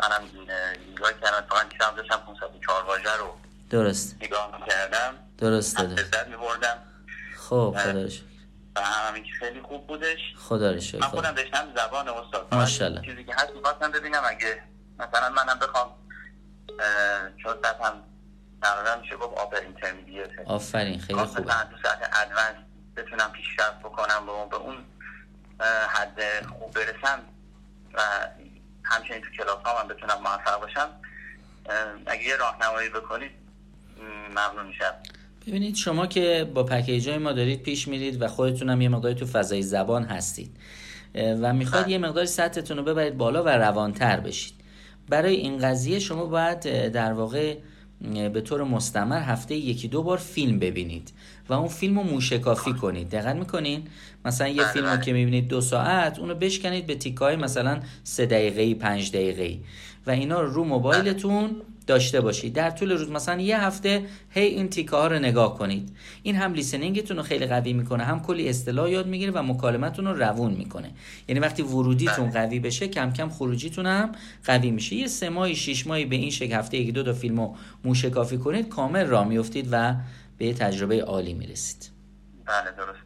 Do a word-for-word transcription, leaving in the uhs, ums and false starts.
منم نگاه کردم فقط دیدم داشتم پانصد و چهار واژه رو درست نگاه می‌کردم، درسته لذت می‌بردم. خب خدا رو شکر و همین خیلی خوب بودش. خدا رو شکر. من خودم داشتم زبان استاد ماشاءالله. چیزی که هست می‌خواستم ببینم اگه مثلا منم بخوام چون سطحم تقریبا میشه گفت آپر اینترمدییت. آفرین خیلی خوبه. مثلا تو سطح ادوانس بتونم پیشرفت بکنم و به اون حد خوب برسم و همچنین تو کلاس ها من بتونم موفق باشم. اگه یه راهنمایی بکنید ممنون میشم. ببینید شما که با پکیجای ما دارید پیش میرید و خودتون هم یه مقداری تو فضای زبان هستید و میخواد یه مقداری سطحتون رو ببرید بالا و روانتر بشید، برای این قضیه شما باید در واقع به طور مستمر هفته یکی دو بار فیلم ببینید و اون فیلم رو موشکافی کنید. دقت میکنین؟ مثلا یه فیلم رو که میبینید دو ساعت اونو بشکنید به تیکای مثلا سه دقیقه‌ای پنج دقیقه‌ای و اینا رو رو موبایلتون داشته باشید. در طول روز مثلا یه هفته هی این تیکه ها رو نگاه کنید. این هم لیسنینگتون رو خیلی قوی میکنه، هم کلی اصطلاح یاد میگیره و مکالمتون رو روون میکنه. یعنی وقتی ورودیتون قوی بشه کم کم خروجیتون هم قوی میشه. یه سه ماهی شش ماهی به این شکل هفته یک دو تا فیلمو موشکافی کنید، کامل راه میافتید و به تجربه عالی میرسید. بله درست.